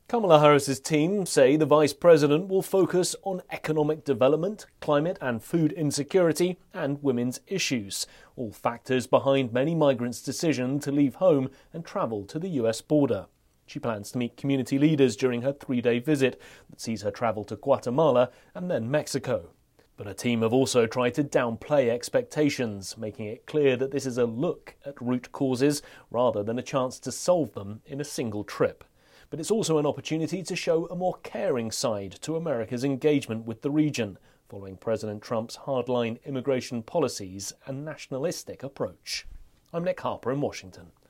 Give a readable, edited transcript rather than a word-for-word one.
Kamala Harris's team say the vice president will focus on economic development, climate and food insecurity, and women's issues, all factors behind many migrants' decision to leave home and travel to the US border. She plans to meet community leaders during her 3-day visit that sees her travel to Guatemala and then Mexico. But her team have also tried to downplay expectations, making it clear that this is a look at root causes rather than a chance to solve them in a single trip. But it's also an opportunity to show a more caring side to America's engagement with the region, following President Trump's hardline immigration policies and nationalistic approach. I'm Nick Harper in Washington.